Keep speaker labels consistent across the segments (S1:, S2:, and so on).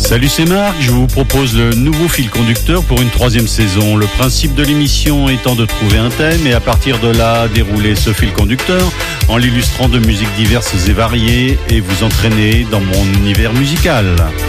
S1: Salut, c'est Marc, je vous propose le nouveau fil conducteur pour une 3e saison. Le principe de l'émission étant de trouver un thème et à partir de là, dérouler ce fil conducteur en l'illustrant de musiques diverses et variées et vous entraîner dans mon univers musical.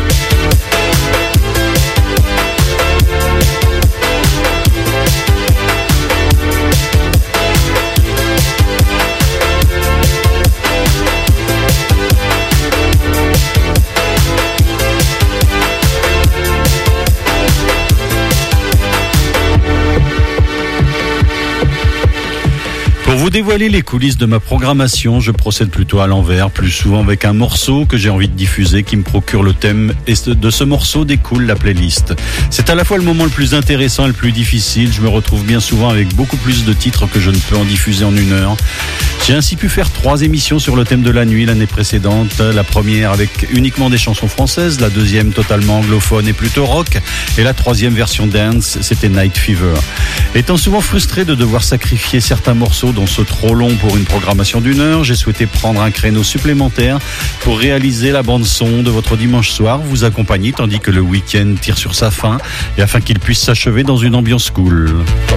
S1: Pour vous dévoiler les coulisses de ma programmation, je procède plutôt à l'envers, plus souvent avec un morceau que j'ai envie de diffuser qui me procure le thème et de ce morceau découle la playlist. C'est à la fois le moment le plus intéressant et le plus difficile. Je me retrouve bien souvent avec beaucoup plus de titres que je ne peux en diffuser en 1 heure. J'ai ainsi pu faire 3 émissions sur le thème de la nuit l'année précédente. La première avec uniquement des chansons françaises, la deuxième totalement anglophone et plutôt rock, et la 3e version dance, c'était Night Fever. Étant souvent frustré de devoir sacrifier certains morceaux dont ceux trop longs pour une programmation d'1 heure, j'ai souhaité prendre un créneau supplémentaire pour réaliser la bande-son de votre dimanche soir, vous accompagner tandis que le week-end tire sur sa fin et afin qu'il puisse s'achever dans une ambiance cool.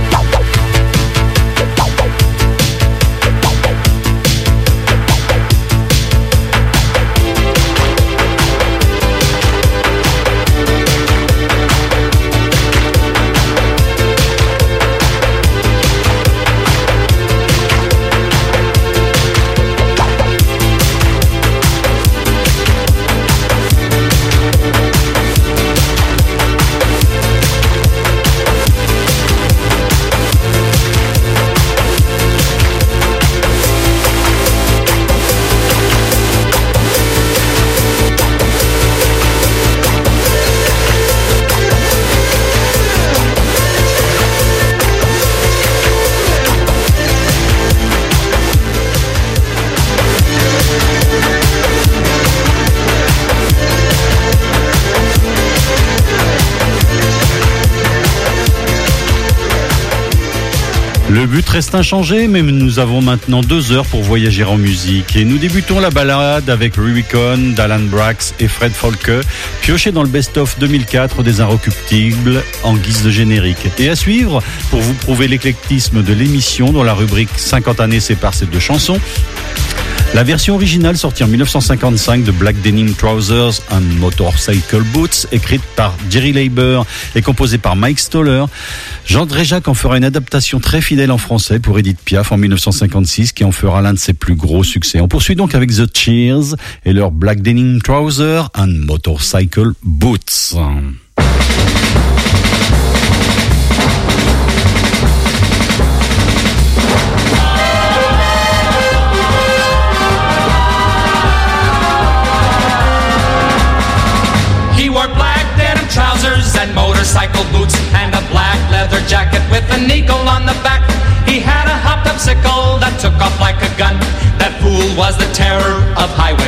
S1: Le but reste inchangé, mais nous avons maintenant 2 heures pour voyager en musique. Et nous débutons la balade avec Rubicon, d'Alan Braxe et Fred Folke, pioché dans le best-of 2004 des Inrecuptibles en guise de générique. Et à suivre, pour vous prouver l'éclectisme de l'émission, dont la rubrique 50 années sépare ces 2 chansons, la version originale sortie en 1955 de Black Denim Trousers and Motorcycle Boots, écrite par Jerry Leiber et composée par Mike Stoller. Jean Dréjac en fera une adaptation très fidèle en français pour Edith Piaf en 1956 qui en fera l'un de ses plus gros succès. On poursuit donc avec The Cheers et leur Black Denim Trousers and Motorcycle Boots.
S2: Trousers and motorcycle boots and a black leather jacket with an eagle on the back. He had a hopped-up sickle that took off like a gun. That fool was the terror of Highway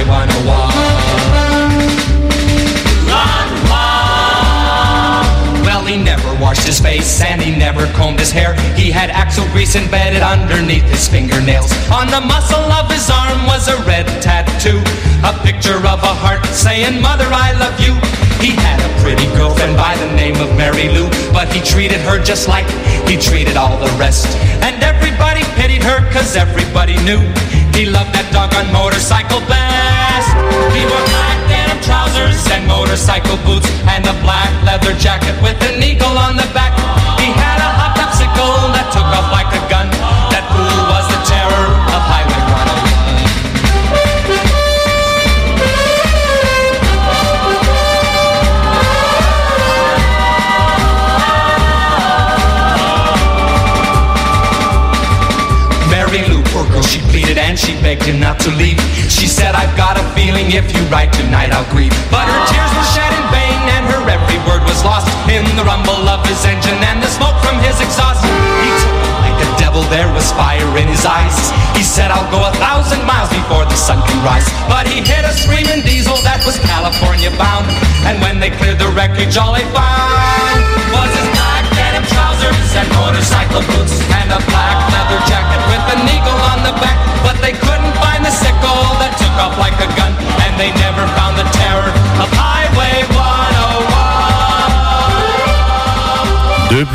S2: 101. Well, he never washed his face and he never combed his hair. He had axle grease embedded underneath his fingernails. On the muscle of his arm was a red tattoo, a picture of a heart saying, "Mother, I love you." He had a pretty girlfriend by the name of Mary Lou, but he treated her just like he treated all the rest. And everybody pitied her, cause everybody knew he loved that doggone motorcycle best. He wore black denim trousers and motorcycle boots and a black leather jacket with an eagle on the back. He had a hopped-up sickle that took off like a gun. That fool was the terror of Highway 101. She pleaded and she begged him not to leave. She said, "I've got a feeling if you ride tonight I'll grieve." But her tears were shed in vain and her every word was lost in the rumble of his engine and the smoke from his exhaust. He took it like a devil, there was fire in his eyes. He said, "I'll go 1,000 miles before the sun can rise." But he hit a screaming diesel that was California bound, and when they cleared the wreckage all they found was his black denim trousers and motorcycle boots and a black leather jacket with an eagle on the back. But they couldn't find the sickle that took off like a gun, and they never found the terror of Highway 101.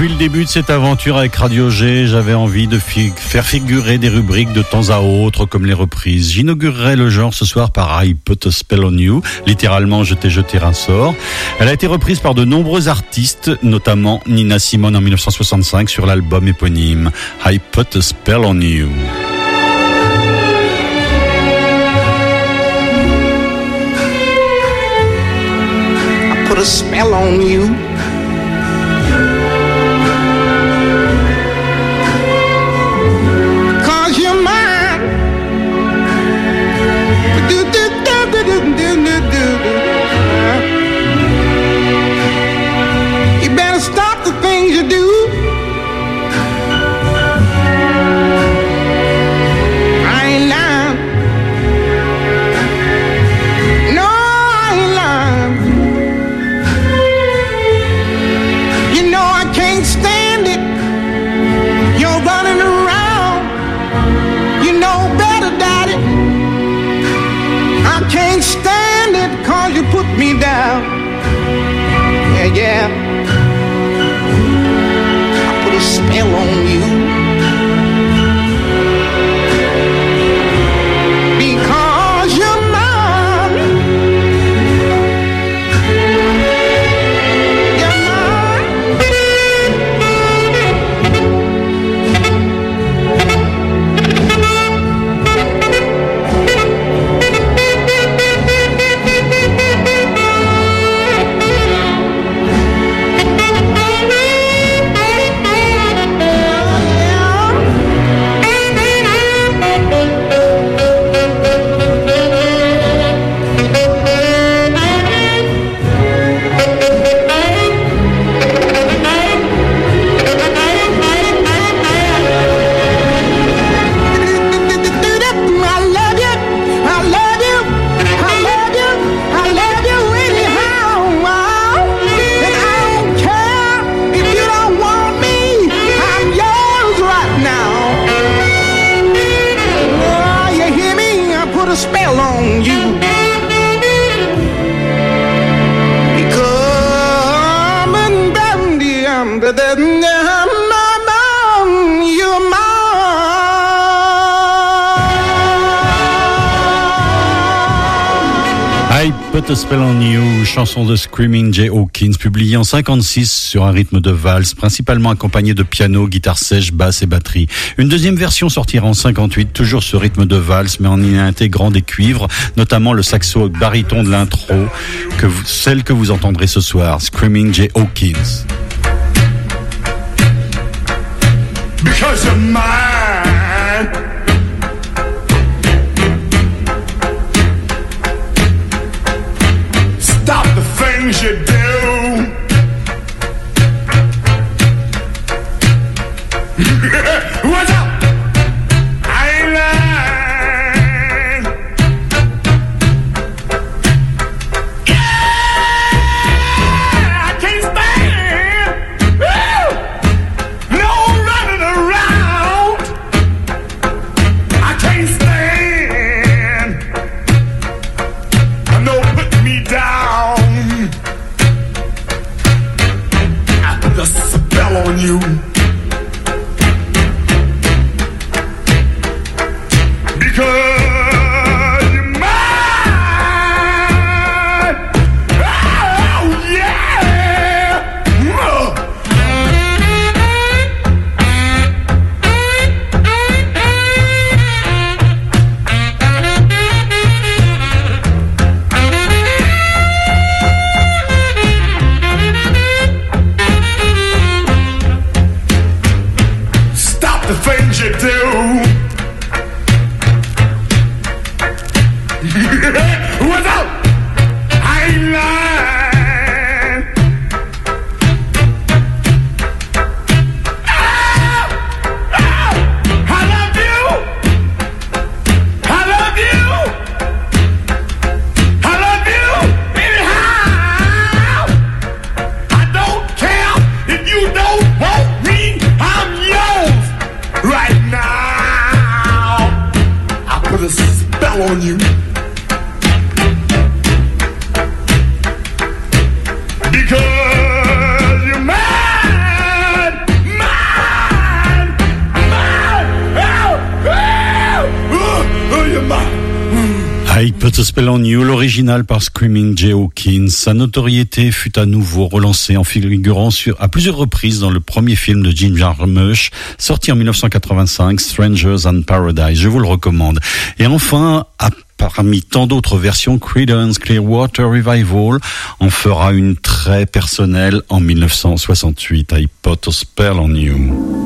S1: Depuis le début de cette aventure avec Radio G, j'avais envie de faire figurer des rubriques de temps à autre, comme les reprises. J'inaugurerai le genre ce soir par I Put a Spell on You, littéralement je t'ai jeté un sort. Elle a été reprise par de nombreux artistes, notamment Nina Simone en 1965 sur l'album éponyme I Put a Spell on You.
S3: I put a spell on you. Me down, yeah. I put a spell on you because you're mine. You're
S1: Put a Spell on You, chanson de Screaming Jay Hawkins, publiée en 56 sur un rythme de valse, principalement accompagné de piano, guitare sèche, basse et batterie. Une deuxième version sortira en 58, toujours ce rythme de valse, mais en y intégrant des cuivres, notamment le saxo baryton de l'intro, celle que vous entendrez ce soir, Screaming Jay Hawkins.
S4: Because you're mine. Stop the things you do. What's up? I ain't lying. Yeah, I can't stand. Woo! No running around. I can't stand. No put me down. I put a spell on you. Because you're mine. Oh, yeah. Stop the things you do. What's up? I ain't lying. I love you. I love you. I love you anyhow. I don't care if you don't want me. I'm yours right now. I put a spell on you. Because you're mad.
S1: I Put a Spell on You, l'original par Screaming Jay Hawkins. Sa notoriété fut à nouveau relancée en figurant à plusieurs reprises dans le premier film de Jim Jarmusch, sorti en 1985, Strangers on Paradise. Je vous le recommande. Et enfin, parmi tant d'autres versions, Creedence Clearwater Revival en fera une très personnelle en 1968. I Put a Spell on You.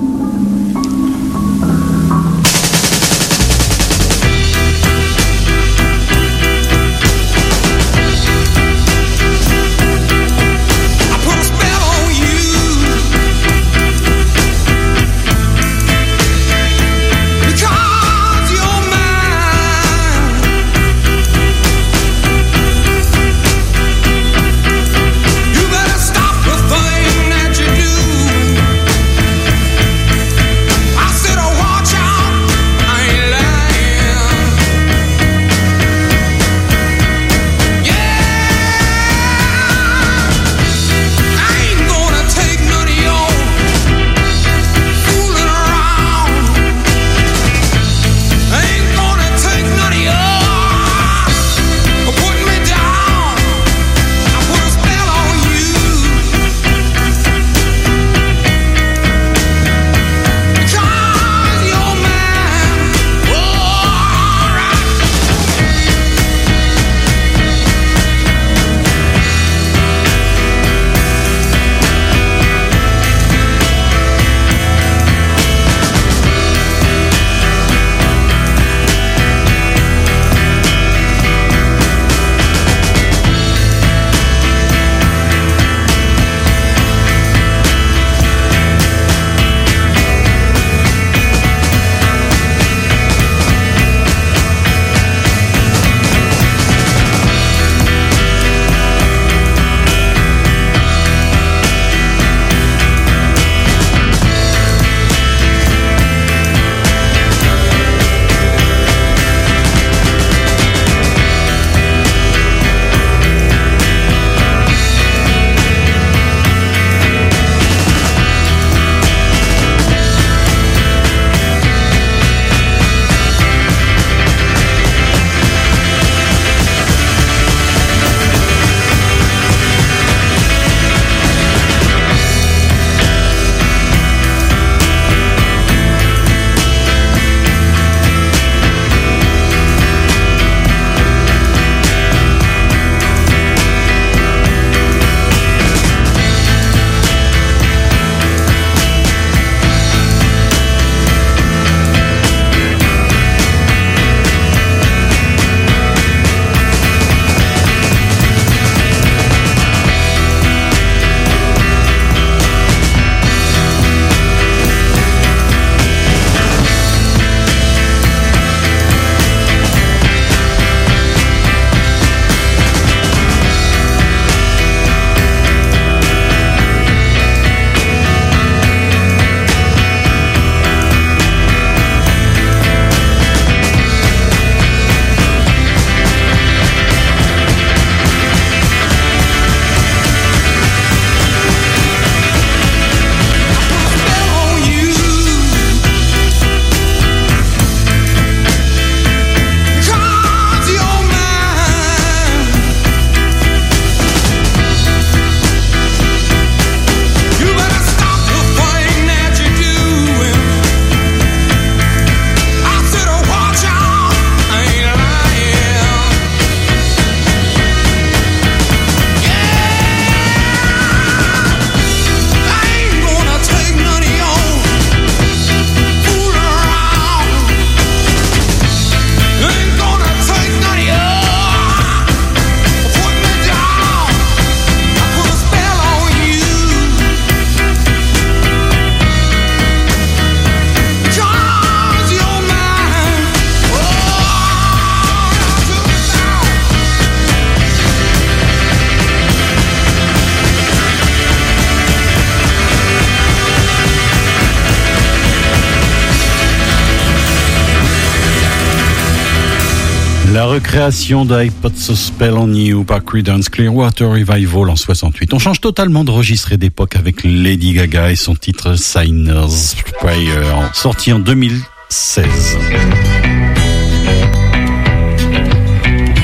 S1: La recréation d'I Put a Spell on You par Creedence Clearwater Revival en 68. On change totalement de registre et d'époque avec Lady Gaga et son titre Sinner's Prayer, sorti en 2016.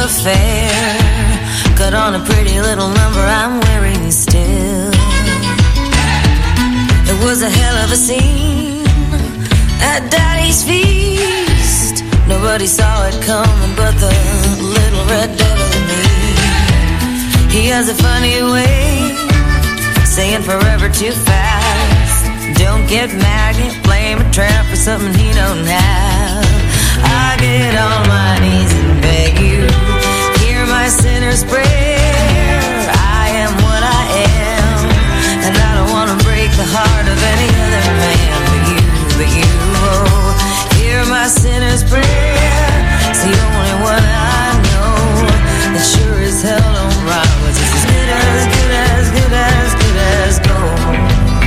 S5: affair. Got on a pretty little number I'm wearing still. It was a hell of a scene at Daddy's feast. Nobody saw it coming but the little red devil in me. He has a funny way saying forever too fast. Don't get mad, can't blame a tramp for something he don't have. I get on my knees and beg you, hear my sinner's prayer. I am what I am, and I don't want to break the heart of any other man but you, oh, hear my sinner's prayer. It's the only one I know that sure as hell don't rhyme, but it's as good as good as good as good as gold.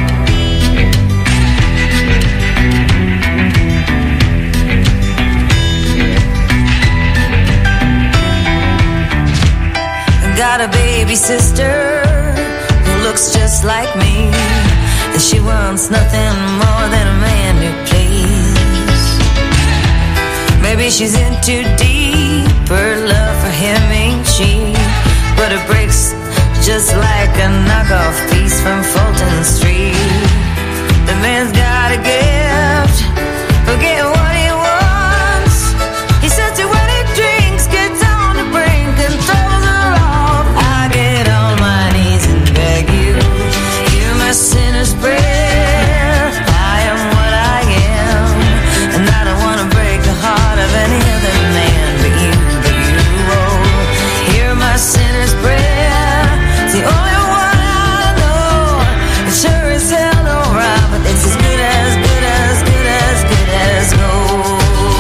S5: Got a baby sister who looks just like me, and she wants nothing more than a man who plays. Maybe she's in too deep, her love for him ain't cheap, but it breaks just like a knockoff piece from Fulton Street. The man's got a gift for getting what he wants. He says to when he drinks, gets on the brink and throws her off. I get on my knees and beg you, hear my sinner's prayer. I am what I am, and I don't want to break the heart of any other man but you, oh, hear my sinner's prayer. It's the only one I know, it sure as hell don't rhyme, but it's as good as good as good as good as gold.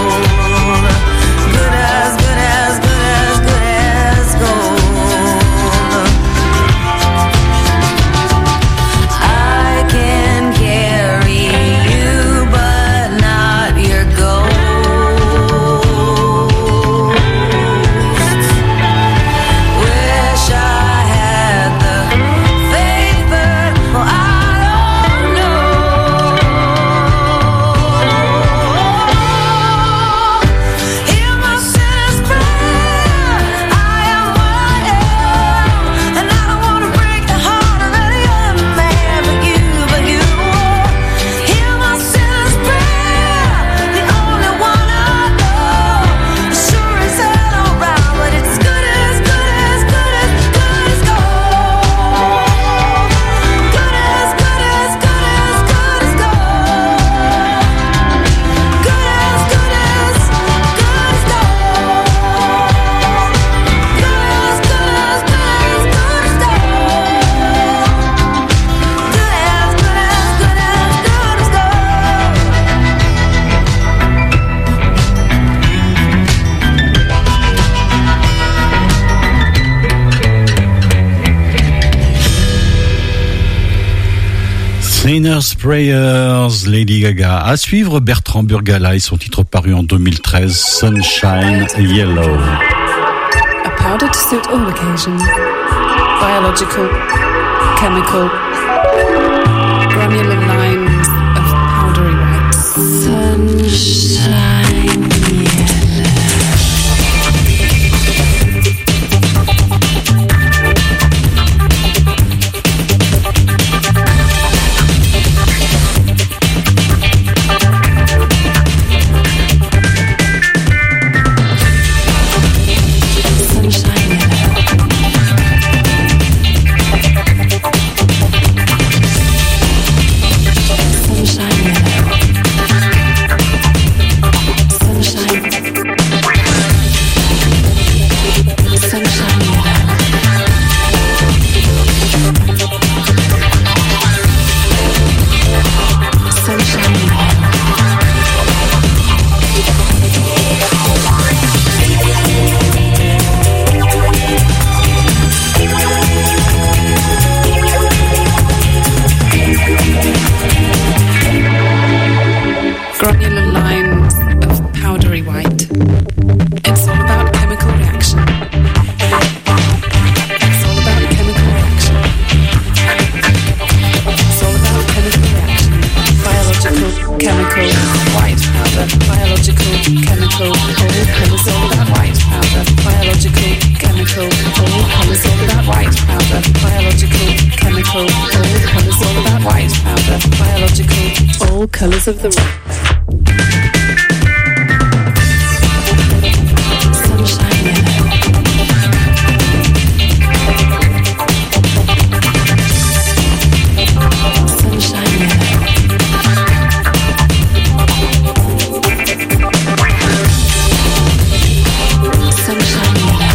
S5: Good as good as good as good as gold. I can carry you, but not your ghost. Wish I had the faith, but well, I don't know. Hear my sinner's prayer. I am what I am, and I don't want to break the heart of any other man but you. Hear my sinner's prayer. The only one I know. Sure as hell don't rhyme, but it's as good as good as good as good as gold. Good as good as good as good as gold. Good as good as good as gold. Good as good as good as good as gold. Good as good as good as good
S1: Sinner's Prayers, Lady Gaga. À suivre, Bertrand Burgala et son titre paru en 2013, Sunshine Yellow.
S6: A powder to suit all occasions. Biological, chemical, granular lines of powdery white. Sunshine yellow. Sunshine yellow. all colours all about white powder, biological, chemical, all colours all about white powder, biological, all colours of the sunshine yellow. Sunshine yellow. Sunshine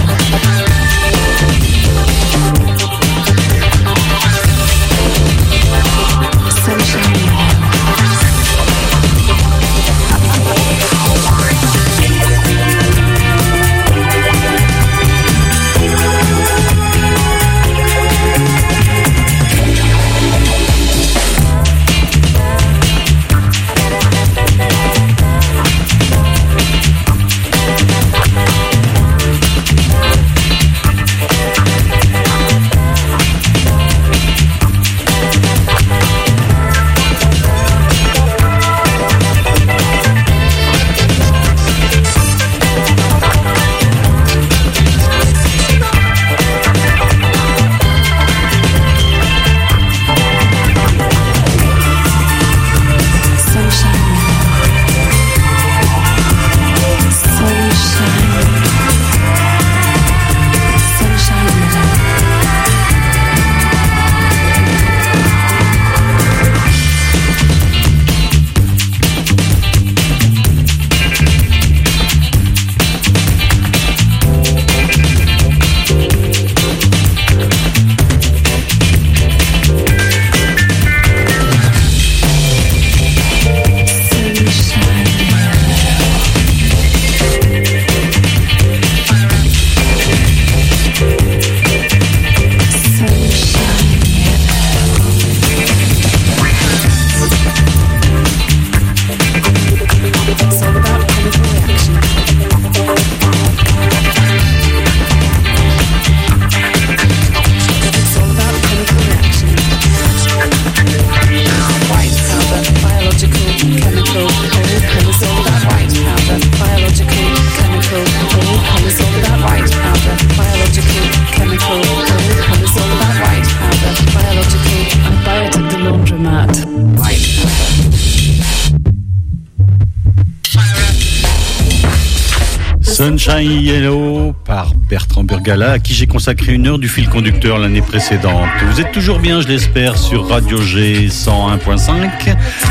S1: Sunshine Yellow par Bertrand Burgala, à qui j'ai consacré une heure du fil conducteur l'année précédente. Vous êtes toujours bien, je l'espère, sur Radio G 101.5.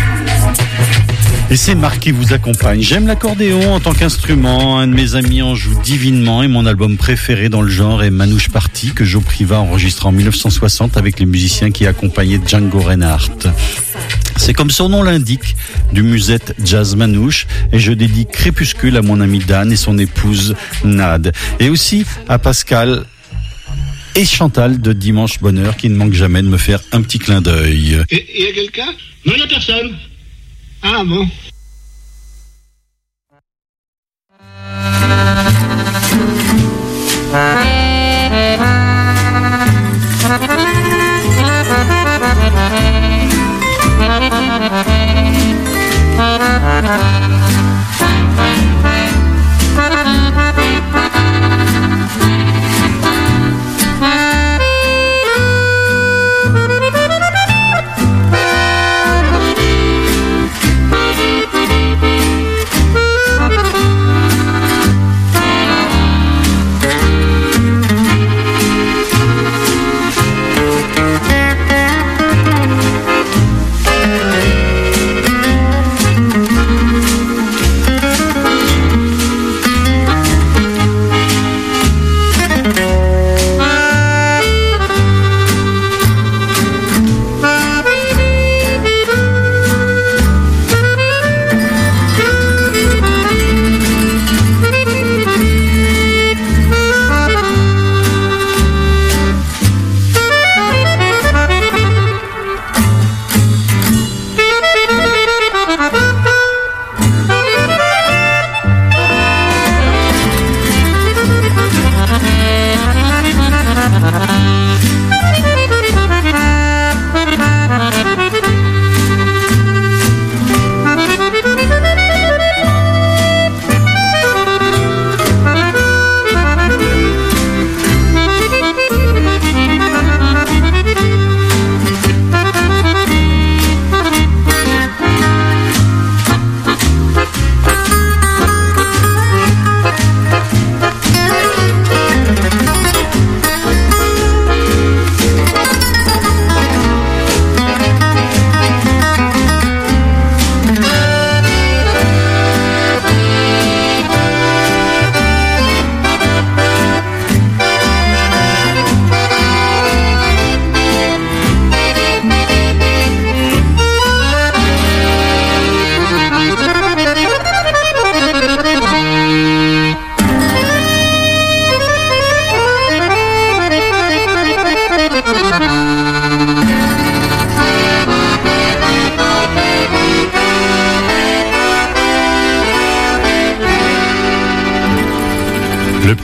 S1: Et c'est Marc qui vous accompagne. J'aime l'accordéon en tant qu'instrument. Un de mes amis en joue divinement et mon album préféré dans le genre est Manouche Party, que Joe Priva enregistra en 1960 avec les musiciens qui accompagnaient Django Reinhardt. C'est comme son nom l'indique, du musette jazz manouche, et je dédie Crépuscule à mon ami Dan et son épouse Nad. Et aussi à Pascal et Chantal de Dimanche Bonheur qui ne manquent jamais de me faire un petit clin d'œil.
S7: Et il y a quelqu'un? Non, il n'y a personne. Ah bon.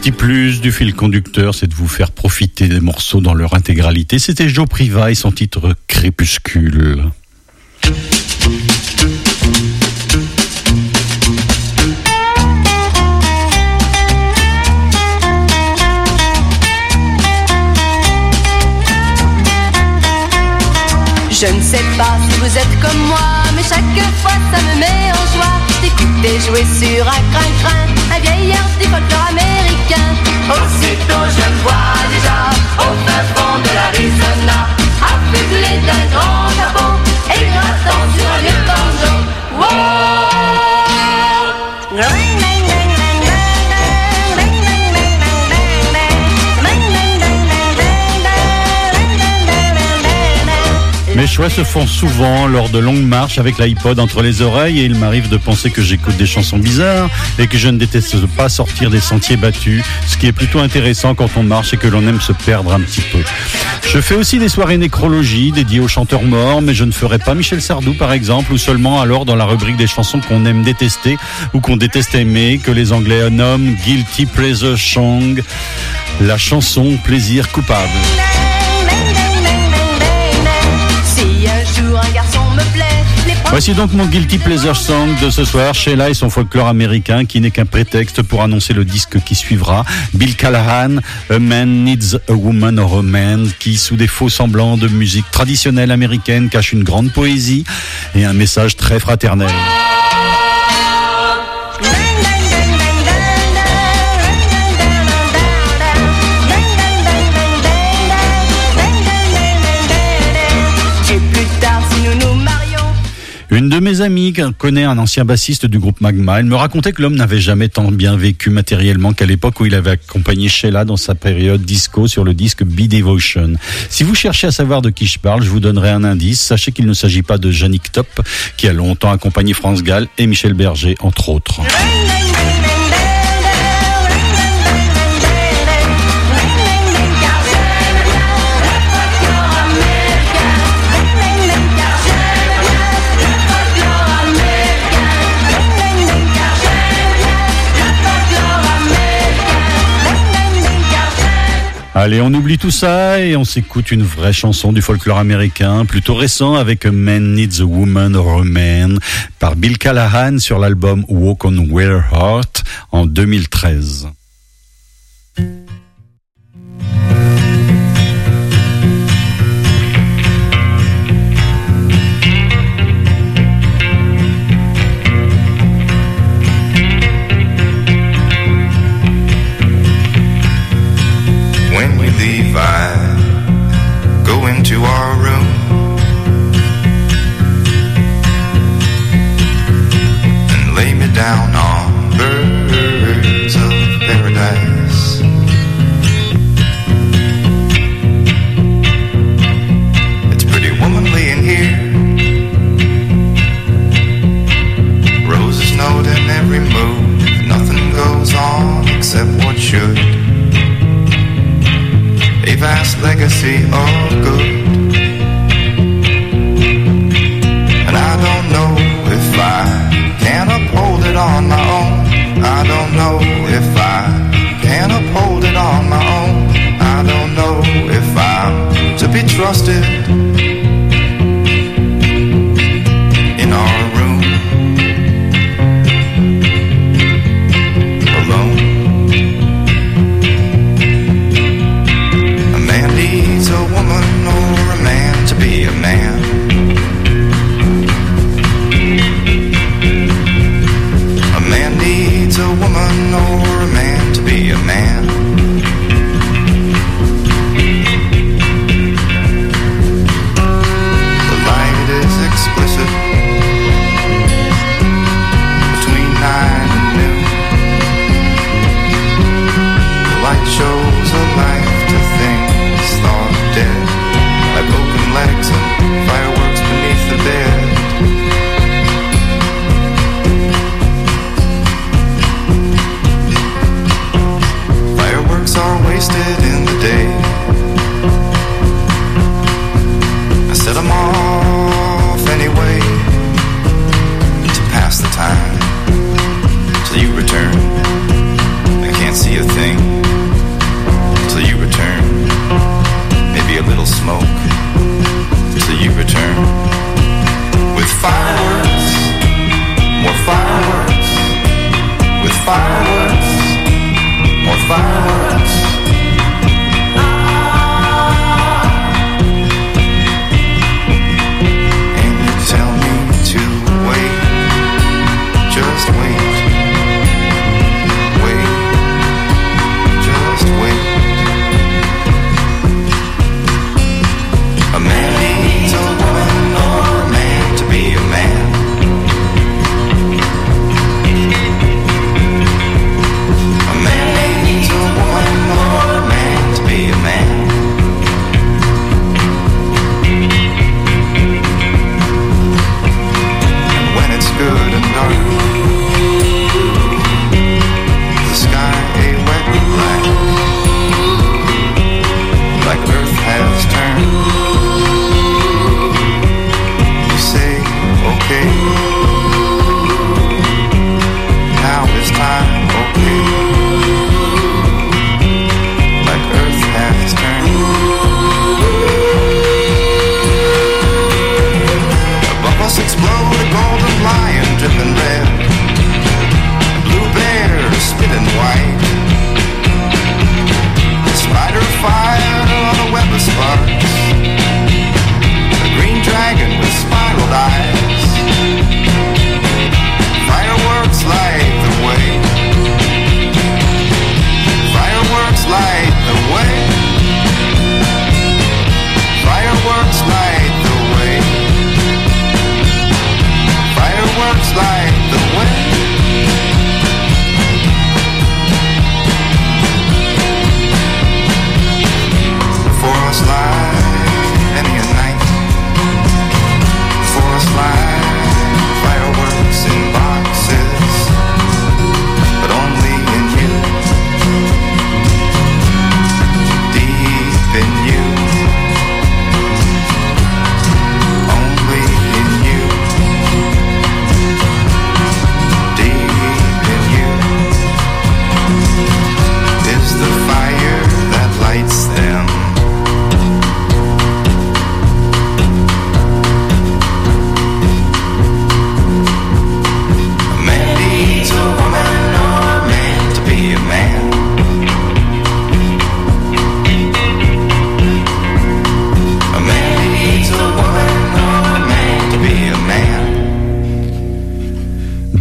S1: petit plus du fil conducteur, c'est de vous faire profiter des morceaux dans leur intégralité. C'était Joe Priva et son titre Crépuscule.
S8: Je ne sais pas si vous êtes comme moi, mais chaque fois ça me met en joie d'écouter jouer sur un crin-crin, un vieil air du folklore américain. Aussitôt je me vois déjà au fin fond de l'Arizona, affublé d'un grand jabot et grattant sur un vieux banjo. Wow!
S1: Mes choix se font souvent lors de longues marches avec l'iPod entre les oreilles et il m'arrive de penser que j'écoute des chansons bizarres et que je ne déteste pas sortir des sentiers battus, ce qui est plutôt intéressant quand on marche et que l'on aime se perdre un petit peu. Je fais aussi des soirées nécrologie dédiées aux chanteurs morts, mais je ne ferai pas Michel Sardou par exemple, ou seulement alors dans la rubrique des chansons qu'on aime détester ou qu'on déteste aimer, que les Anglais nomment Guilty Pleasure Song, la chanson plaisir coupable. Voici donc mon Guilty Pleasure Song de ce soir, Sheila et son folklore américain qui n'est qu'un prétexte pour annoncer le disque qui suivra, Bill Callahan, A Man Needs a Woman or a Man, qui sous des faux semblants de musique traditionnelle américaine cache une grande poésie et un message très fraternel. Une de mes amies connaît un ancien bassiste du groupe Magma. Elle me racontait que l'homme n'avait jamais tant bien vécu matériellement qu'à l'époque où il avait accompagné Sheila dans sa période disco sur le disque Be Devotion. Si vous cherchez à savoir de qui je parle, je vous donnerai un indice. Sachez qu'il ne s'agit pas de Yannick Top, qui a longtemps accompagné France Gall et Michel Berger, entre autres. Allez, on oublie tout ça et on s'écoute une vraie chanson du folklore américain, plutôt récent, avec A Man Needs a Woman or a Man, par Bill Callahan sur l'album Walk on Where Heart en 2013.
S9: I go into our room and lay me down on birds of paradise. It's pretty womanly in here, roses note in every move, nothing goes on except what should. A vast legacy of good. And I don't know if I can uphold it on my own. I don't know if I can uphold it on my own. I don't know if I'm to be trusted in our room alone. A woman or a man to be a man. A man needs a woman or a man to be a man.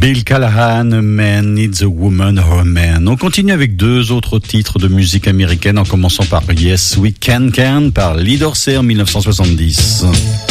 S1: Bill Callahan, A Man Needs a Woman or a Man. On continue avec deux autres titres de musique américaine, en commençant par Yes We Can Can par Lee Dorsey en 1970.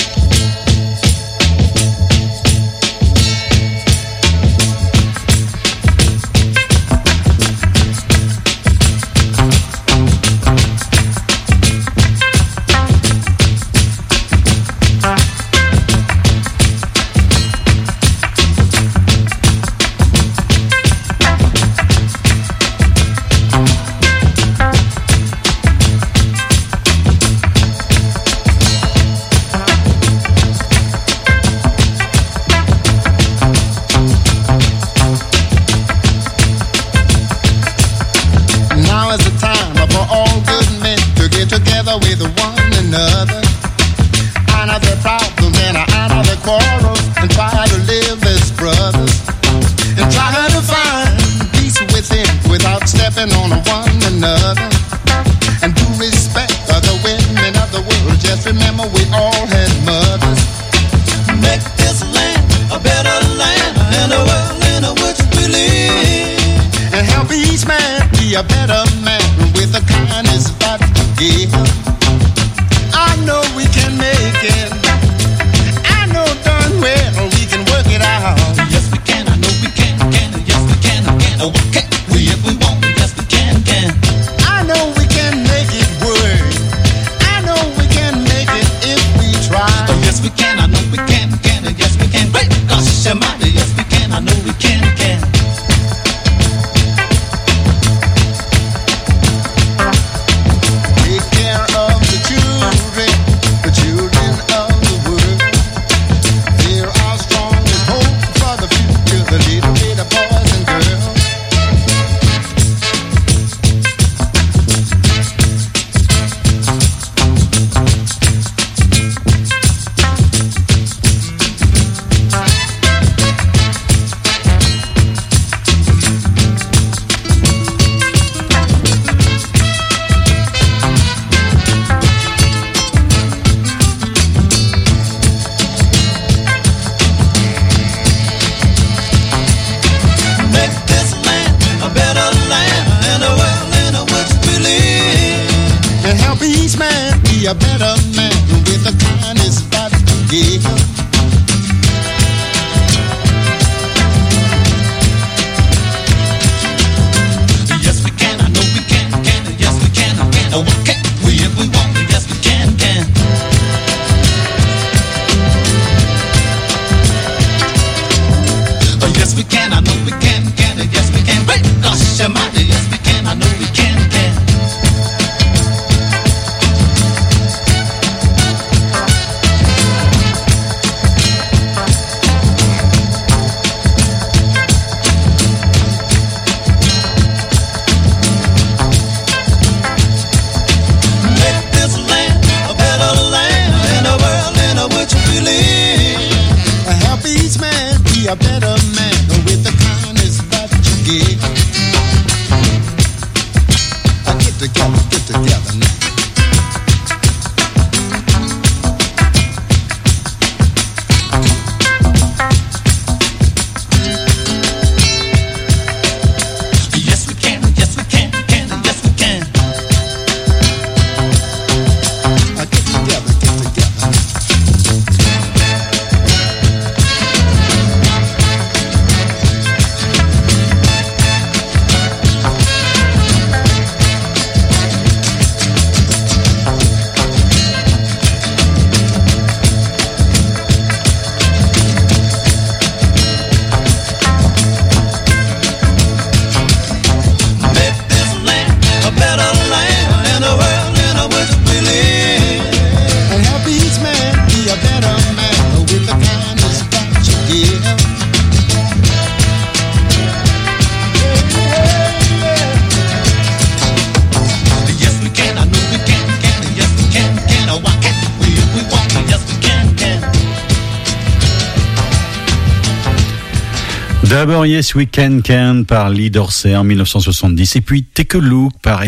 S1: D'abord Yes We Can Can par Lee Dorsey en 1970 et puis Take a Look par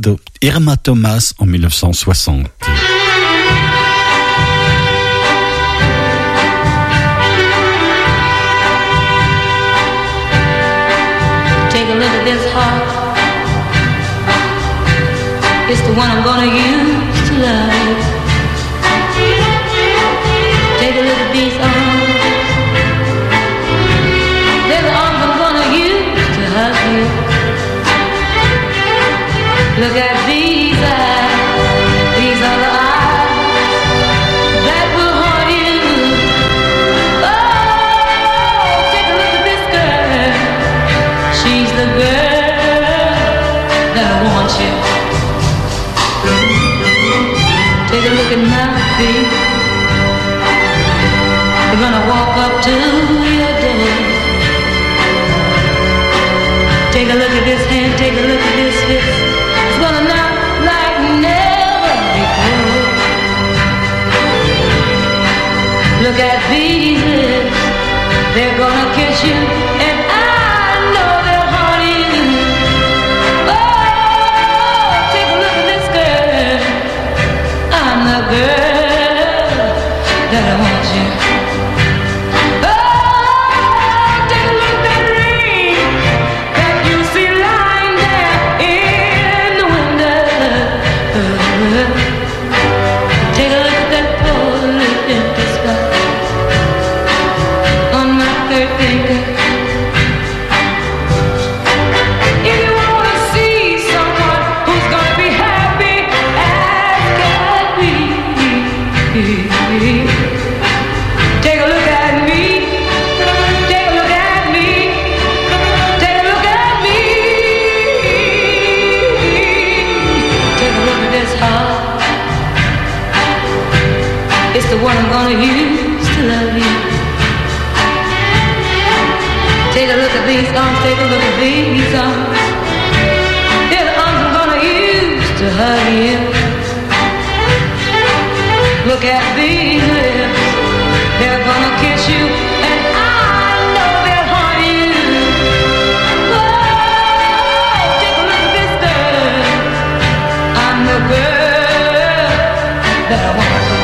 S1: Irma Thomas en 1960.
S5: Take a look at this heart. It's the one I'm gonna use to love you. Take a look at these arms. They're the arms I'm gonna use to hug you. Look at these eyes. These are the eyes that will haunt you. Oh, take a look at this girl. She's the girl that wants you. Take a look at my feet. We're gonna walk up to your door. Take a look at this hand, take a look at this fist. It's gonna knock like never before. Look at these lips, they're gonna kiss you, and I know they'll haunt you. Oh, take a look at this girl. I'm the girl that I want you. It's the one I'm gonna use to love you. Take a look at these arms, take a look at these arms. They're the arms I'm gonna use to hug you. Look at these lips, they're gonna kiss you, and I know they'll haunt you. Whoa, take a look at this girl. I'm the girl that I want to.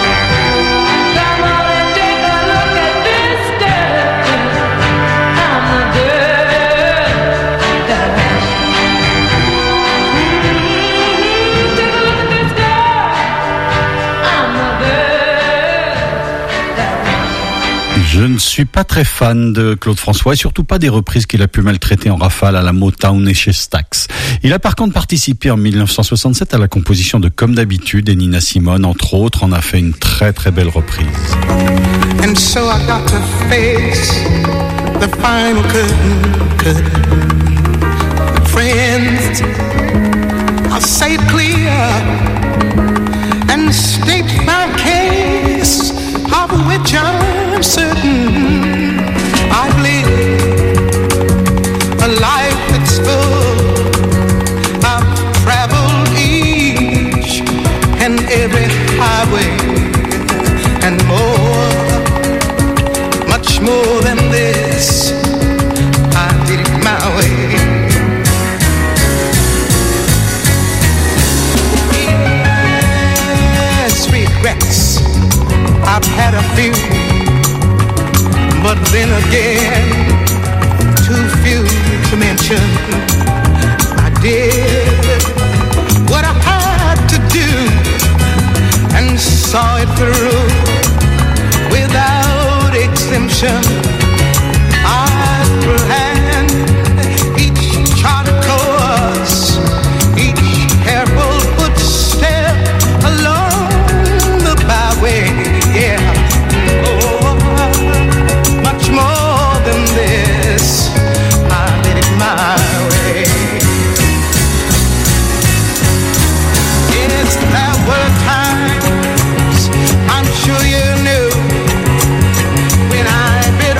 S1: Je ne suis pas très fan de Claude François et surtout pas des reprises qu'il a pu maltraiter en rafale à la Motown et chez Stax. Il a par contre participé en 1967 à la composition de Comme d'habitude et Nina Simone, entre autres, en a fait une très très belle reprise.
S3: And so I got to face the final curtain. Friends, I'll say it clear and state my case, of which I'm certain. I've lived a life that's full. I've traveled each and every highway and more, much more than this. I did it my way. Yes, regrets, I've had a few, but then again, too few to mention. I did what I had to do and saw it through without exemption. I planned each charted course, each careful footstep along the byway. Yeah, oh, much more than this, I did it my way. Yes, there were times, I'm sure you knew, when I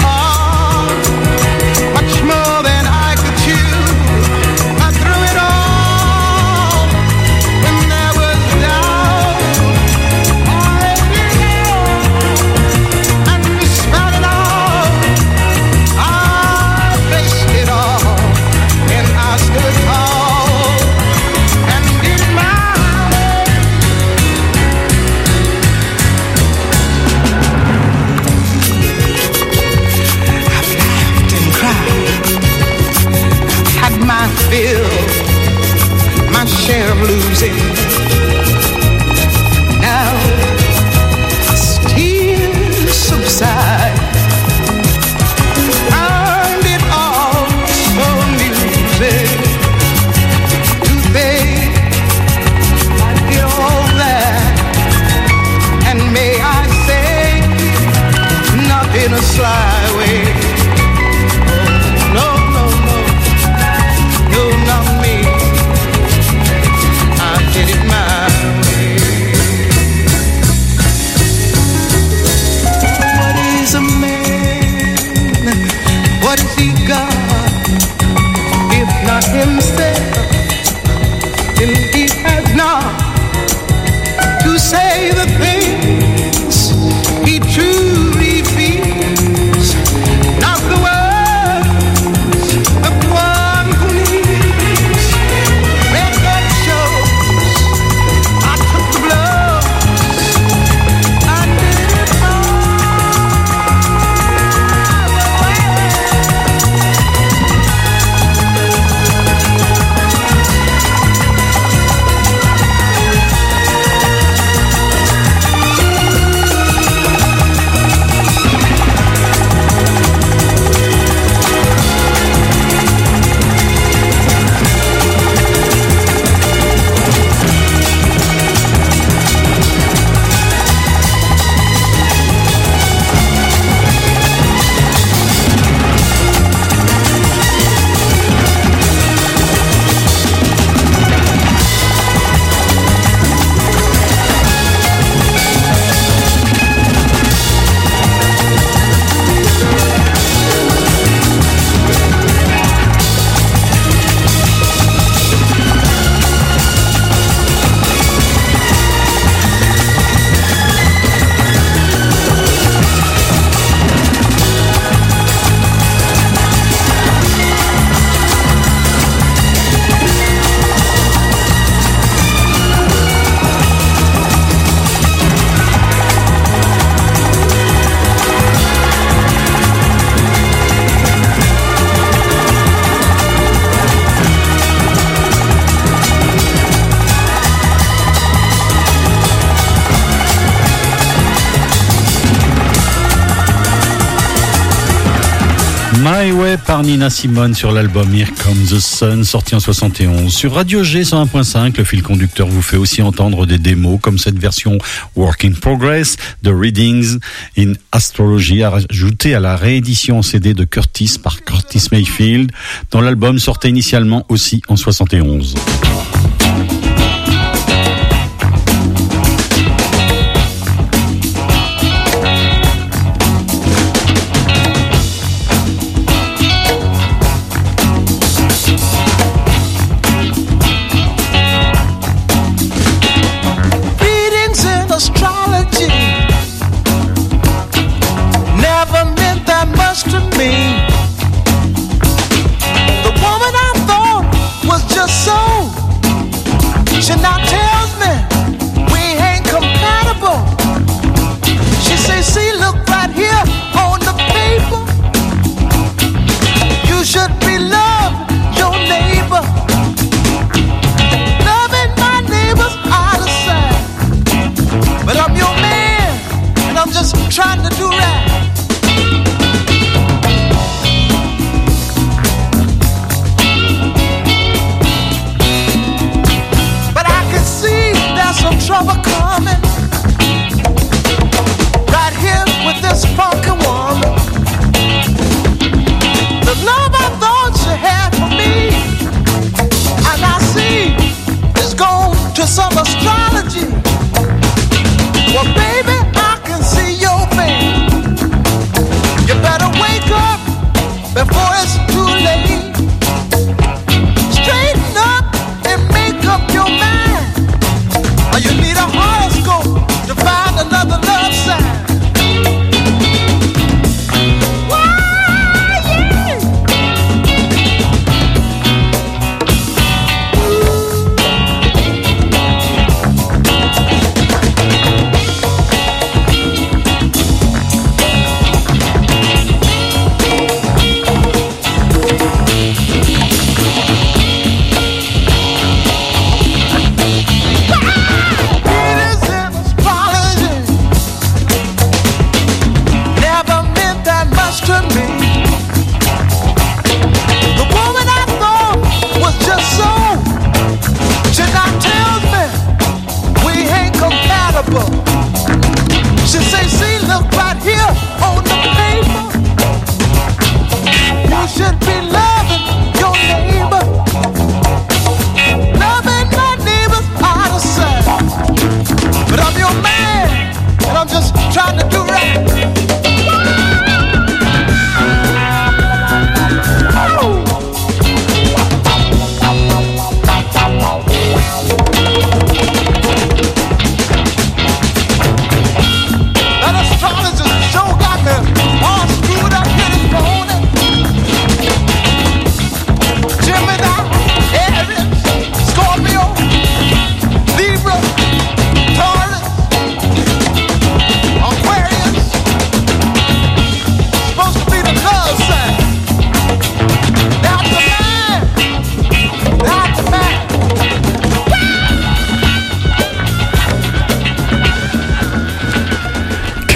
S3: to say the things he truly feels, not the words of one who needs. Record shows I took the blows, I did it
S1: My Way par Nina Simone sur l'album Here Comes the Sun, sorti en 71. Sur Radio G 101.5, le fil conducteur vous fait aussi entendre des démos comme cette version Work in Progress de Readings in Astrology, ajoutée à la réédition en CD de Curtis par Curtis Mayfield, dont l'album sortait initialement aussi en 71.
S3: She now tells me we ain't compatible. She says, see, look right here on the paper. You should be loving your neighbor. Loving my neighbor's out of sight. But I'm your man, and I'm just trying to do right. Some trouble coming right here with this funky woman. The love I thought she had for me, and I see is gone to some astrology. Well, baby, I can see your face. You better wake up before it's too late. Straighten up and make up your mind. You need a horoscope to find another love sign. Why, yeah.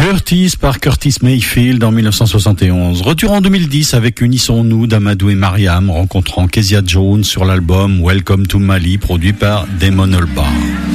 S1: Curtis par Curtis Mayfield en 1971. Retour en 2010 avec Unissons-nous d'Amadou et Mariam rencontrant Kezia Jones sur l'album Welcome to Mali produit par Damon Albarn.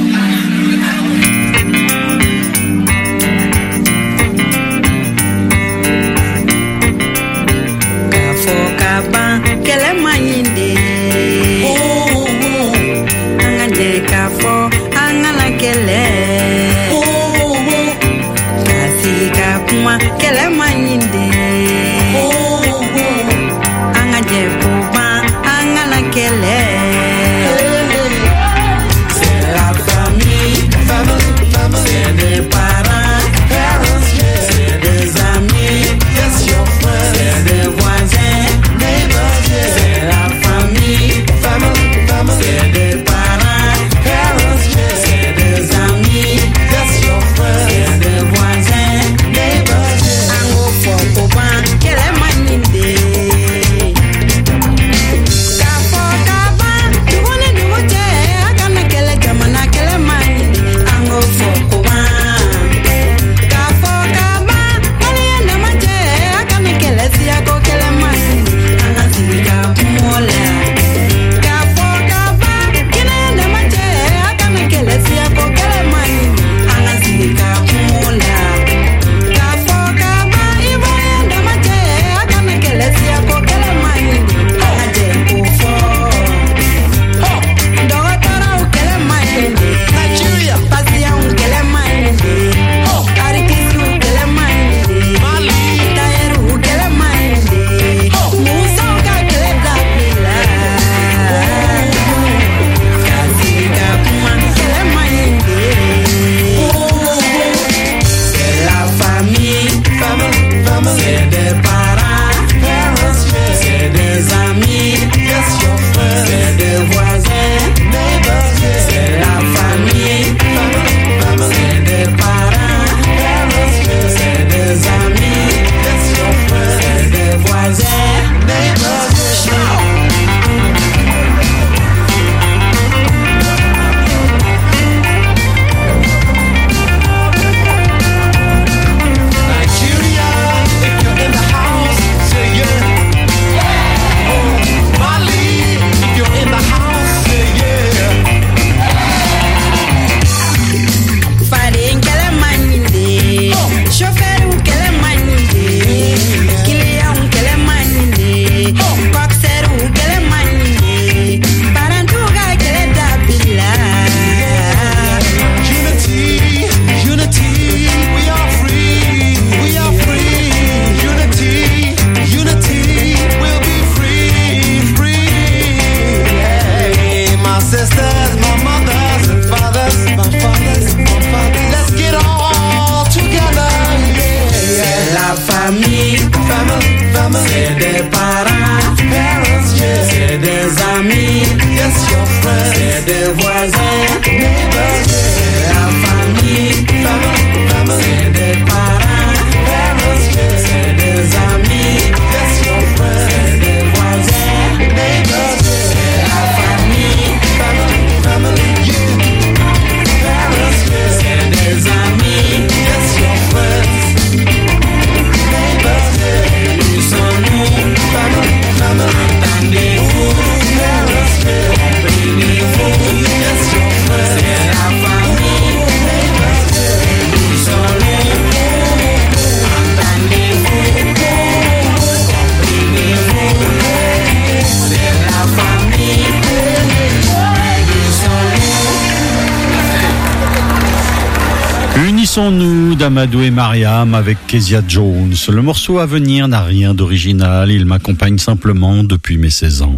S1: Unissons-nous d'Amadou et Mariam avec Kezia Jones. Le morceau à venir n'a rien d'original, il m'accompagne simplement depuis mes 16 ans.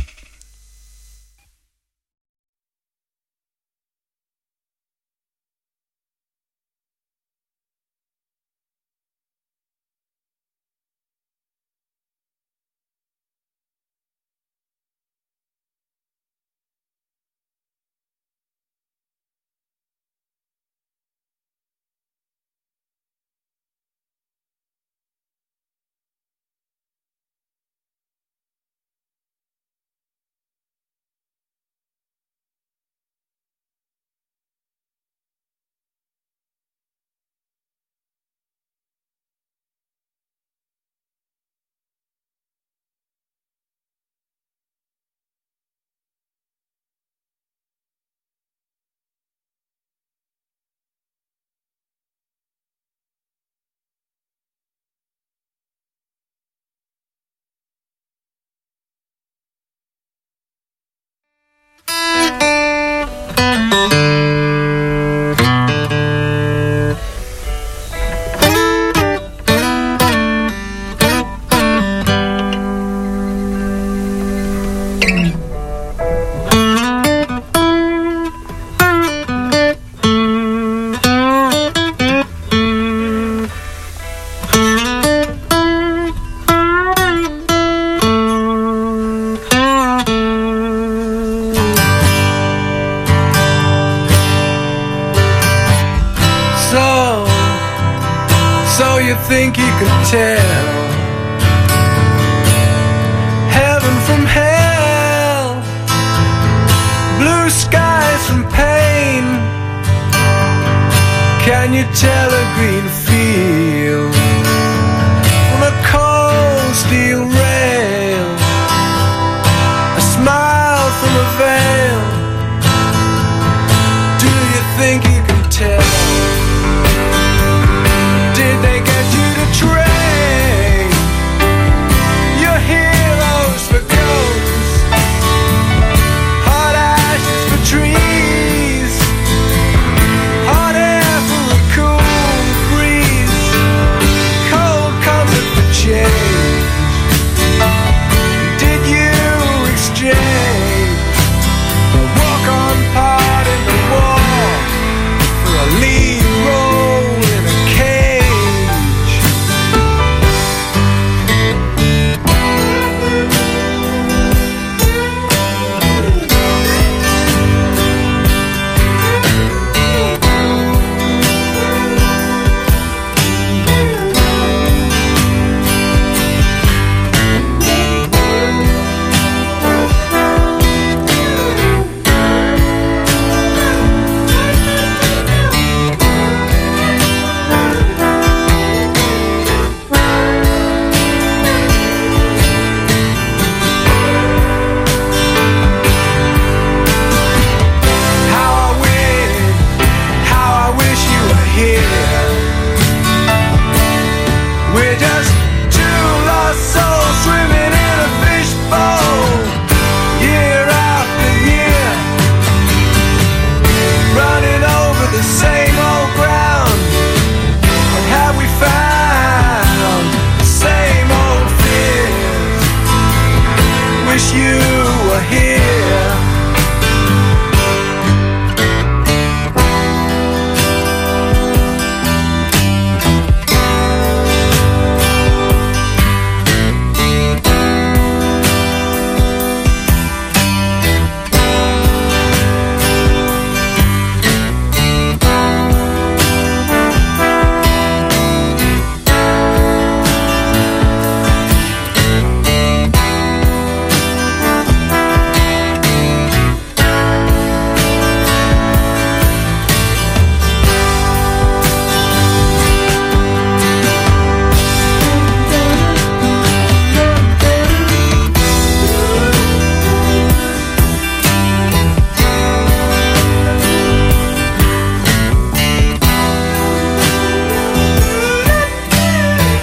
S10: So you think you could tell heaven from hell, blue skies from pain? Can you tell a green field